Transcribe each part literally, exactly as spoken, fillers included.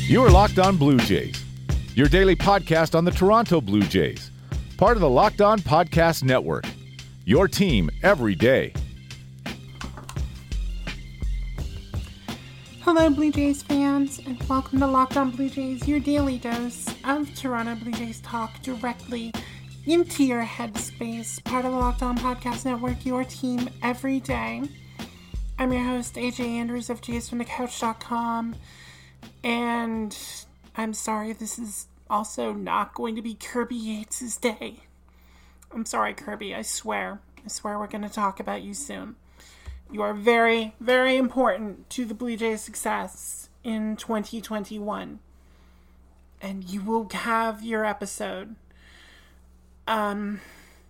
You are Locked On Blue Jays, your daily podcast on the Toronto Blue Jays, part of the Locked On Podcast Network, your team every day. Hello, Blue Jays fans, and welcome to Locked On Blue Jays, your daily dose of Toronto Blue Jays talk directly into your headspace, part of the Locked On Podcast Network, your team every day. I'm your host, A J Andrews of jays from the couch dot com, and I'm sorry, this is also not going to be Kirby Yates' day. I'm sorry, Kirby, I swear. I swear we're going to talk about you soon. You are very, very important to the Blue Jays' success in twenty twenty-one. And you will have your episode. Um,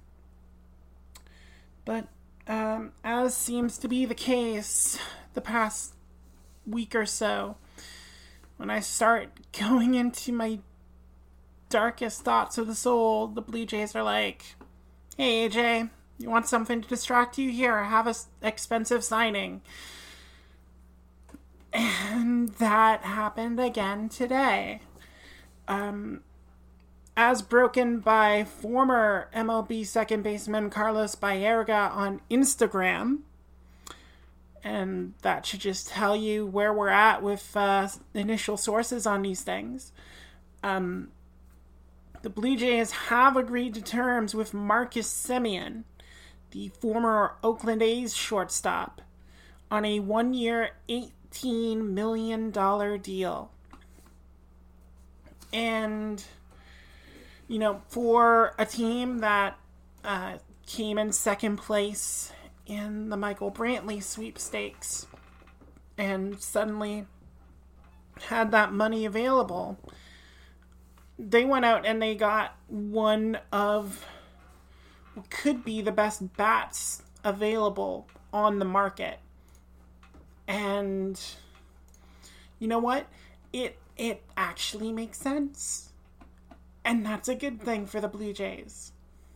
but, um, as seems to be the case the past week or so, when I start going into my darkest thoughts of the soul, the Blue Jays are like, hey, A J, you want something to distract you? Here, have an expensive signing. And that happened again today. Um, as broken by former M L B second baseman Carlos Baerga on Instagram. And that should just tell you where we're at with uh, initial sources on these things. Um, the Blue Jays have agreed to terms with Marcus Semien, the former Oakland A's shortstop, on a one-year, eighteen million dollars deal. And, you know, for a team that uh, came in second place in the Michael Brantley sweepstakes and suddenly had that money available, they went out and they got one of could be the best bats available on the market. And you know what? It it actually makes sense. And that's a good thing for the Blue Jays.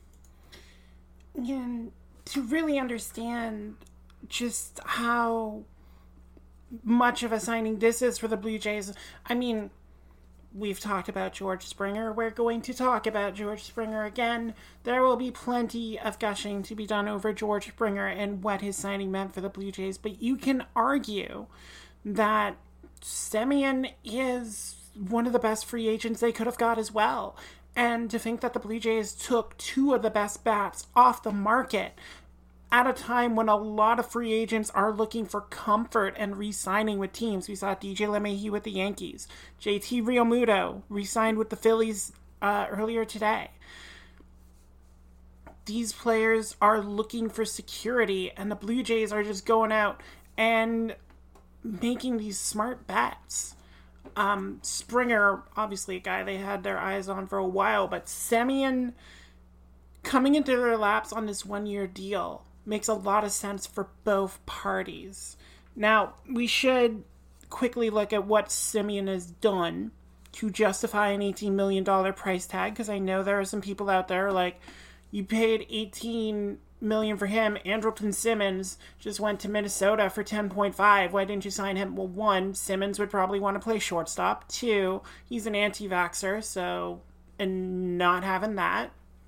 And to really understand just how much of a signing this is for the Blue Jays, I mean, we've talked about George Springer. We're going to talk about George Springer again. There will be plenty of gushing to be done over George Springer and what his signing meant for the Blue Jays. But you can argue that Semien is one of the best free agents they could have got as well. And to think that the Blue Jays took two of the best bats off the market at a time when a lot of free agents are looking for comfort and re-signing with teams. We saw D J LeMahieu with the Yankees. J T Realmuto re-signed with the Phillies uh, earlier today. These players are looking for security, and the Blue Jays are just going out and making these smart bets. Um, Springer, obviously a guy they had their eyes on for a while, but Semien coming into their laps on this one-year deal makes a lot of sense for both parties. Now, we should quickly look at what Semien has done to justify an eighteen million dollars price tag, because I know there are some people out there like, you paid eighteen million dollars for him. Andrelton Simmons just went to Minnesota for ten point five. Why didn't you sign him? Well, one, Simmons would probably want to play shortstop. Two, he's an anti-vaxxer, so, and not having that.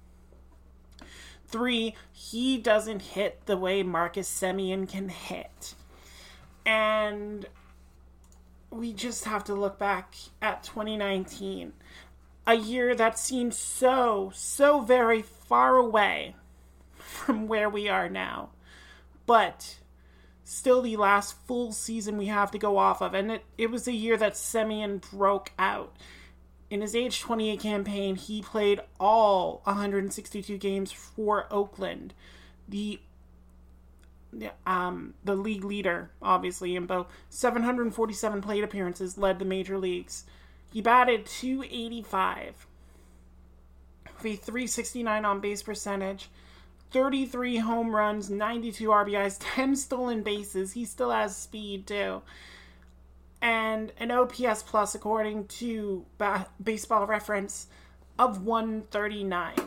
Three, he doesn't hit the way Marcus Semien can hit. And we just have to look back at twenty nineteen. A year that seems so, so very far away from where we are now. But still the last full season we have to go off of. And it, it was the year that Semien broke out. In his age twenty-eight campaign, he played all one hundred sixty-two games for Oakland. The um, the league leader, obviously, in both seven hundred forty-seven plate appearances, led the major leagues. He batted two eighty-five with a three sixty-nine on-base percentage, thirty-three home runs, ninety-two R B Is, ten stolen bases. He still has speed, too. And an O P S plus, according to ba- Baseball Reference, of one thirty-nine.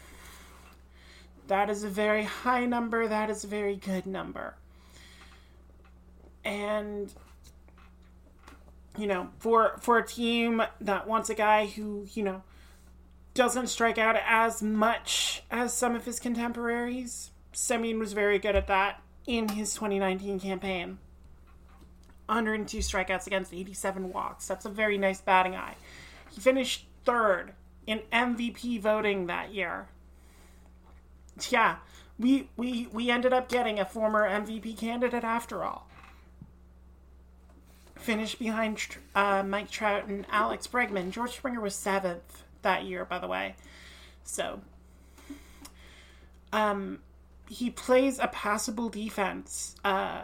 That is a very high number. That is a very good number. And you know, for, for a team that wants a guy who, you know, doesn't strike out as much as some of his contemporaries, Semien was very good at that in his twenty nineteen campaign. one hundred two strikeouts against eighty-seven walks. That's a very nice batting eye. He finished third in M V P voting that year. Yeah, we we we ended up getting a former M V P candidate after all. Finished behind uh, Mike Trout and Alex Bregman. George Springer was seventh that year, by the way. So, um, he plays a passable defense. Uh,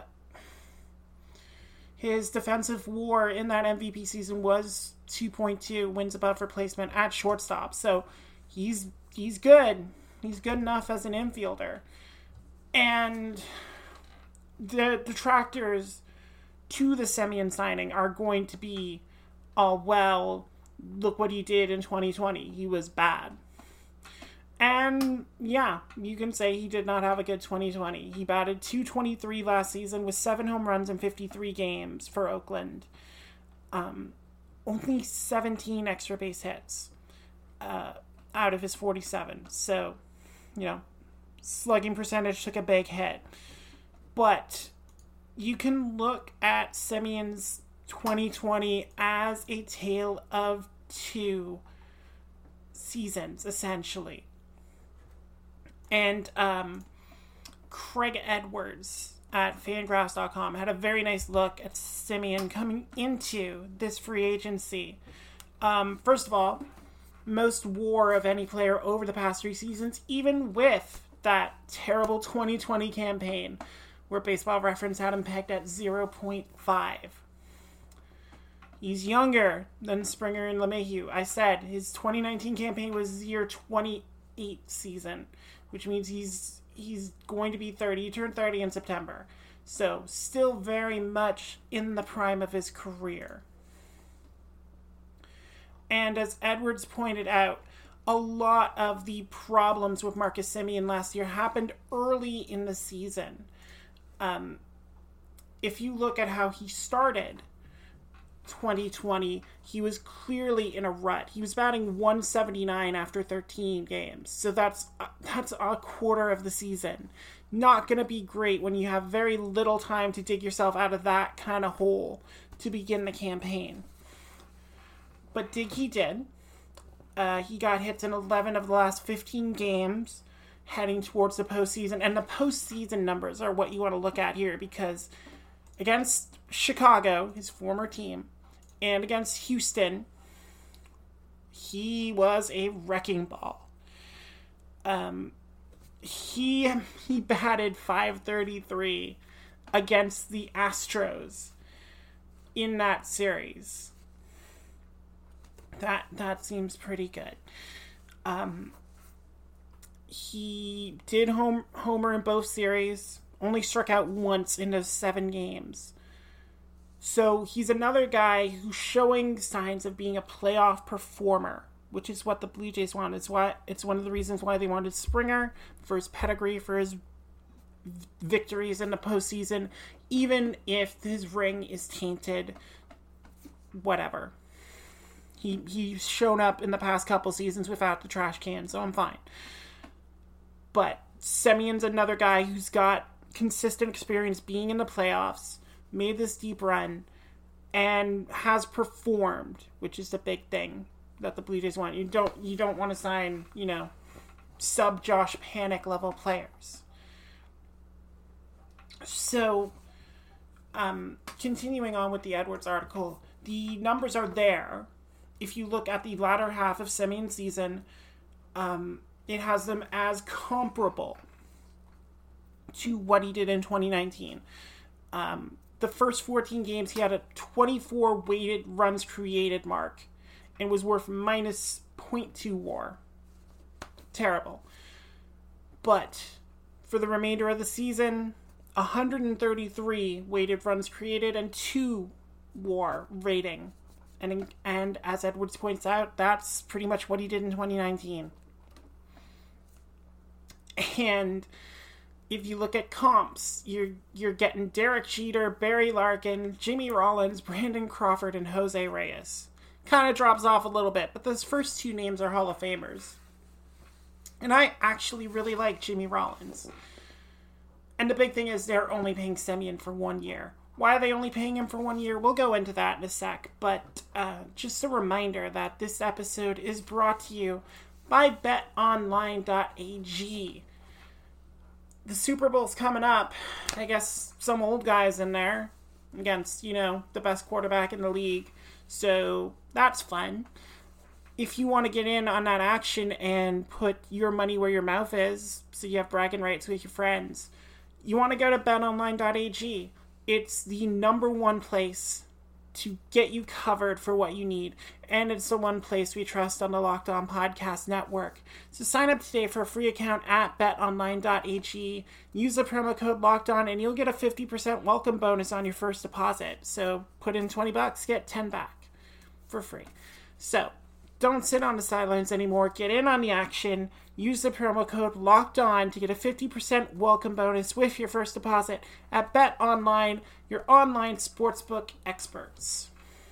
his defensive WAR in that M V P season was two point two wins above replacement at shortstop. So, he's he's good. He's good enough as an infielder. And the detractors to the Semien signing are going to be, oh, well, look what he did in twenty twenty. He was bad. And, yeah, you can say he did not have a good twenty twenty. He batted two twenty-three last season with seven home runs in fifty-three games for Oakland. Um, only seventeen extra base hits uh, out of his forty-seven. So, you know, slugging percentage took a big hit. But you can look at Semien's twenty twenty as a tale of two seasons, essentially. And um, Craig Edwards at Fangraphs dot com had a very nice look at Semien coming into this free agency. Um, first of all, most WAR of any player over the past three seasons, even with that terrible twenty twenty campaign where Baseball Reference had him pegged at zero point five. He's younger than Springer and LeMahieu. I said his twenty nineteen campaign was his year twenty-eight season, which means he's he's going to be thirty. He turned thirty in September. So still very much in the prime of his career. And as Edwards pointed out, a lot of the problems with Marcus Semien last year happened early in the season. Um, if you look at how he started twenty twenty, he was clearly in a rut. He was batting one seventy-nine after thirteen games. So that's that's a quarter of the season. Not going to be great when you have very little time to dig yourself out of that kind of hole to begin the campaign. But dig he did. Uh, he got hits in eleven of the last fifteen games heading towards the postseason. And the postseason numbers are what you want to look at here, because against Chicago, his former team, and against Houston, he was a wrecking ball. Um, he he batted five thirty-three against the Astros in that series. That that seems pretty good. Um, he did home homer in both series. Only struck out once in those seven games. So he's another guy who's showing signs of being a playoff performer, which is what the Blue Jays want. It's why it's one of the reasons why they wanted Springer, for his pedigree, for his victories in the postseason, even if his ring is tainted. Whatever. He he's shown up in the past couple seasons without the trash can, so I'm fine. But Semien's another guy who's got consistent experience being in the playoffs, made this deep run, and has performed, which is the big thing that the Blue Jays want. You don't you don't want to sign, you know, sub Josh Panik level players. So, um, continuing on with the Edwards article, the numbers are there. If you look at the latter half of Semien's season, um, it has them as comparable to what he did in twenty nineteen. Um, the first fourteen games, he had a twenty-four weighted runs created mark and was worth minus zero point two WAR. Terrible. But for the remainder of the season, one hundred thirty-three weighted runs created and two WAR rating. And, and as Edwards points out, that's pretty much what he did in twenty nineteen. And if you look at comps, you're you're getting Derek Jeter, Barry Larkin, Jimmy Rollins, Brandon Crawford, and Jose Reyes. Kind of drops off a little bit, but those first two names are Hall of Famers. And I actually really like Jimmy Rollins. And the big thing is they're only paying Semien for one year. Why are they only paying him for one year? We'll go into that in a sec. But uh, just a reminder that this episode is brought to you by bet online dot a g. The Super Bowl's coming up. I guess some old guys in there against, you know, the best quarterback in the league. So that's fun. If you want to get in on that action and put your money where your mouth is, so you have bragging rights with your friends, you want to go to bet online dot a g. It's the number one place to get you covered for what you need. And it's the one place we trust on the Locked On Podcast Network. So sign up today for a free account at bet online dot a g. Use the promo code LOCKEDON and you'll get a fifty percent welcome bonus on your first deposit. So put in twenty bucks, get ten back for free. So don't sit on the sidelines anymore. Get in on the action. Use the promo code LOCKEDON to get a fifty percent welcome bonus with your first deposit at BetOnline, your online sportsbook experts.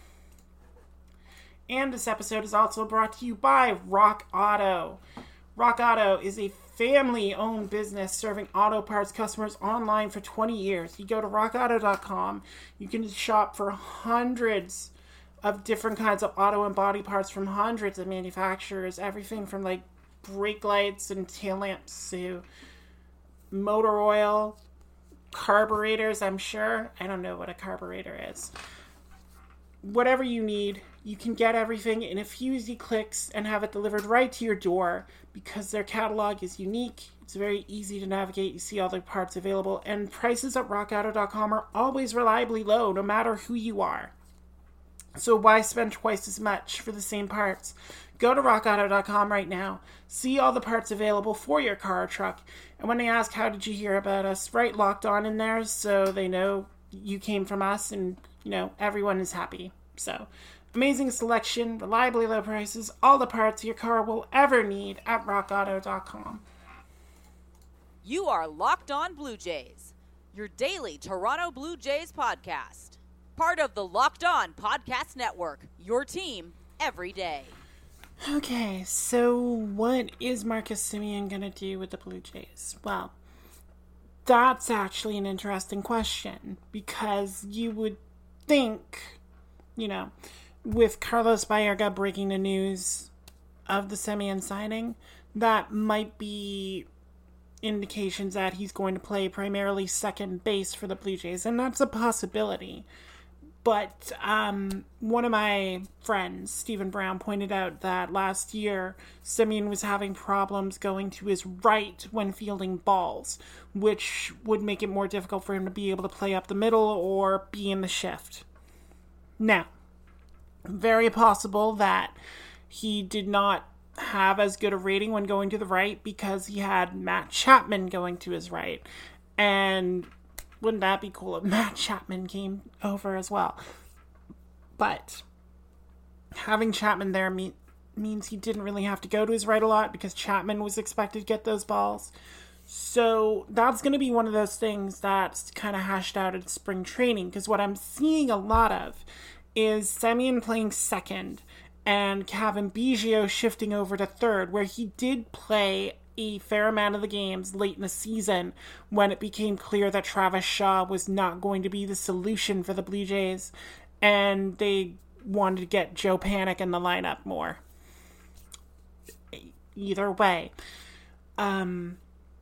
And this episode is also brought to you by Rock Auto. Rock Auto is a family-owned business serving auto parts customers online for twenty years. You go to rock auto dot com. You can shop for hundreds of different kinds of auto and body parts from hundreds of manufacturers. Everything from like brake lights and tail lamps to motor oil, carburetors, I'm sure. I don't know what a carburetor is. Whatever you need, you can get everything in a few easy clicks and have it delivered right to your door because their catalog is unique. It's very easy to navigate. You see all the parts available, and prices at rock auto dot com are always reliably low no matter who you are. So why spend twice as much for the same parts? Go to rock auto dot com right now. See all the parts available for your car or truck. And when they ask, how did you hear about us? Write Locked On in there so they know you came from us and, you know, everyone is happy. So, amazing selection, reliably low prices, all the parts your car will ever need at rock auto dot com. You are Locked On Blue Jays, your daily Toronto Blue Jays podcast. Part of the Locked On Podcast Network, your team every day. Okay, so what is Marcus Semien going to do with the Blue Jays? Well, that's actually an interesting question because you would think, you know, with Carlos Baerga breaking the news of the Semien signing, that might be indications that he's going to play primarily second base for the Blue Jays, and that's a possibility. But um, one of my friends, Stephen Brown, pointed out that last year, Semien was having problems going to his right when fielding balls, which would make it more difficult for him to be able to play up the middle or be in the shift. Now, very possible that he did not have as good a rating when going to the right because he had Matt Chapman going to his right. And wouldn't that be cool if Matt Chapman came over as well? But having Chapman there mean, means he didn't really have to go to his right a lot because Chapman was expected to get those balls. So that's going to be one of those things that's kind of hashed out at spring training, because what I'm seeing a lot of is Semien playing second and Kevin Biggio shifting over to third, where he did play a fair amount of the games late in the season when it became clear that Travis Shaw was not going to be the solution for the Blue Jays, and they wanted to get Joe Panik in the lineup more. Either way. Um,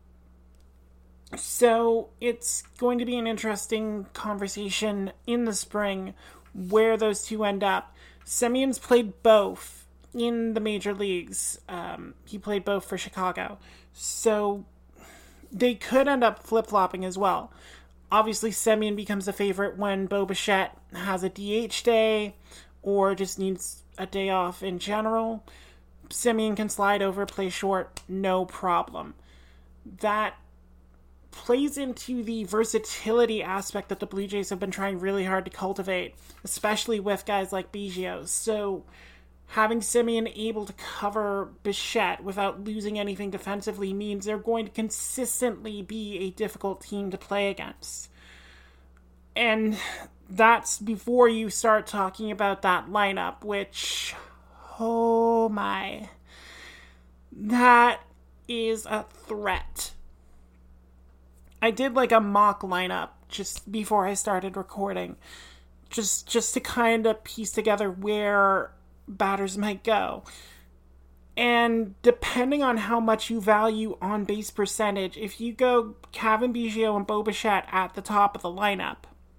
so it's going to be an interesting conversation in the spring where those two end up. Semien's played both in the major leagues. Um, he played both for Chicago. So they could end up flip-flopping as well. Obviously, Semien becomes a favorite when Bo Bichette has a D H day or just needs a day off in general. Semien can slide over, play short, no problem. That plays into the versatility aspect that the Blue Jays have been trying really hard to cultivate, especially with guys like Biggio. So having Semien able to cover Bichette without losing anything defensively means they're going to consistently be a difficult team to play against. And that's before you start talking about that lineup, which, oh my, that is a threat. I did like a mock lineup just before I started recording, just just to kind of piece together where batters might go. And depending on how much you value on base percentage, if you go Cavan Biggio and Bo Bichette at the top of the lineup,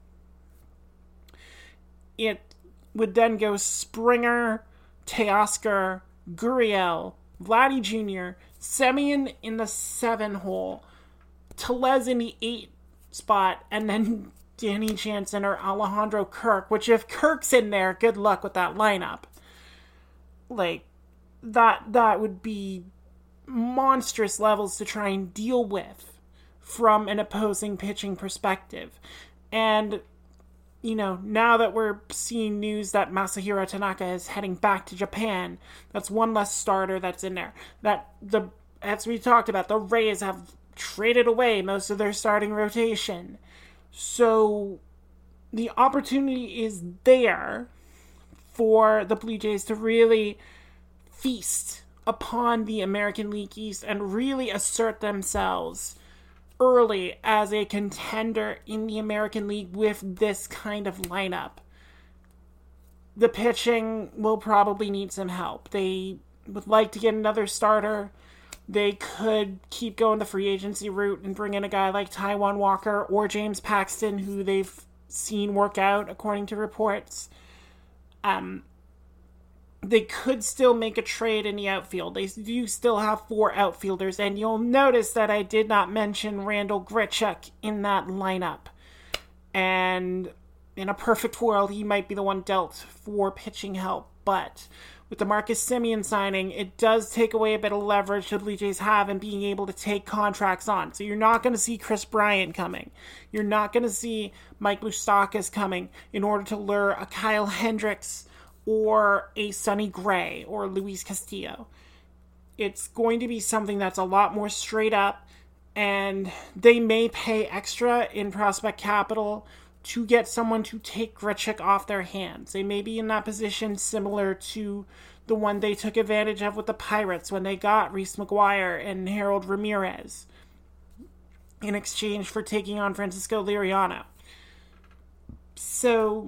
it would then go Springer, Teoscar, Gurriel, Vladdy Junior, Semien in the seven hole, Tellez in the eight spot, and then Danny Jansen or Alejandro Kirk, which if Kirk's in there, good luck with that lineup. Like, that that would be monstrous levels to try and deal with from an opposing pitching perspective. And, you know, now that we're seeing news that Masahiro Tanaka is heading back to Japan, that's one less starter that's in there. That, the as we talked about, the Rays have traded away most of their starting rotation. So the opportunity is there for the Blue Jays to really feast upon the American League East and really assert themselves early as a contender in the American League with this kind of lineup. The pitching will probably need some help. They would like to get another starter. They could keep going the free agency route and bring in a guy like Taijuan Walker or James Paxton, who they've seen work out, according to reports. Um, they could still make a trade in the outfield. They do still have four outfielders, and you'll notice that I did not mention Randall Grichuk in that lineup. And in a perfect world, he might be the one dealt for pitching help, but with the Marcus Semien signing, it does take away a bit of leverage the Blue Jays have in being able to take contracts on. So you're not going to see Chris Bryant coming. You're not going to see Mike Moustakas coming in order to lure a Kyle Hendricks or a Sonny Gray or Luis Castillo. It's going to be something that's a lot more straight up, and they may pay extra in prospect capital to get someone to take Grichuk off their hands. They may be in that position similar to the one they took advantage of with the Pirates when they got Reese McGuire and Harold Ramirez in exchange for taking on Francisco Liriano. So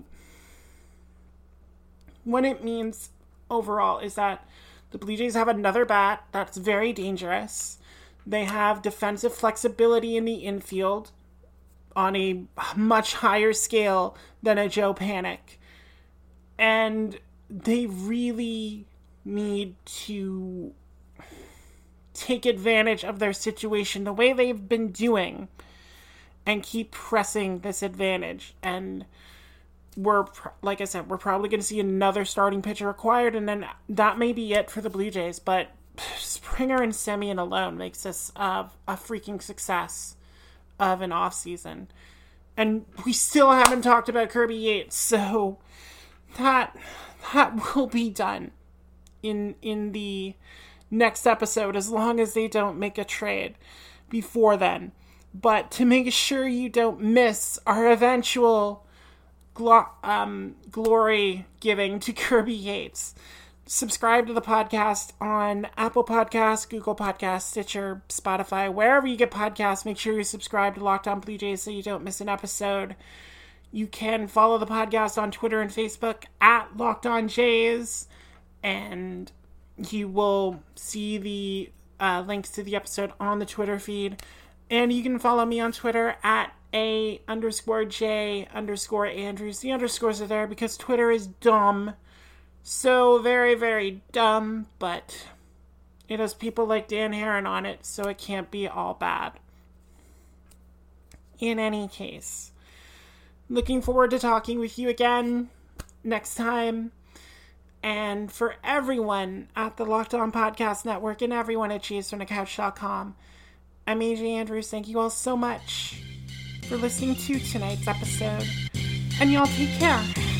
what it means overall is that the Blue Jays have another bat that's very dangerous. They have defensive flexibility in the infield on a much higher scale than a Joe Panik. And they really need to take advantage of their situation the way they've been doing and keep pressing this advantage. And we're, like I said, we're probably going to see another starting pitcher acquired, and then that may be it for the Blue Jays. But Springer and Semien alone makes this uh, a freaking success of an offseason. And we still haven't talked about Kirby Yates, so that that will be done in in the next episode, as long as they don't make a trade before then. But to make sure you don't miss our eventual glo- um, glory giving to Kirby Yates, subscribe to the podcast on Apple Podcasts, Google Podcasts, Stitcher, Spotify, wherever you get podcasts. Make sure you subscribe to Locked On Blue Jays so you don't miss an episode. You can follow the podcast on Twitter and Facebook at Locked On Jays, and you will see the uh, links to the episode on the Twitter feed. And you can follow me on Twitter at A underscore J underscore Andrews. The underscores are there because Twitter is dumb. So very, very dumb, but it has people like Dan Heron on it, so it can't be all bad. In any case, looking forward to talking with you again next time. And for everyone at the Locked On Podcast Network and everyone at cheese from the couch dot com, I'm A J Andrews. Thank you all so much for listening to tonight's episode. And y'all take care.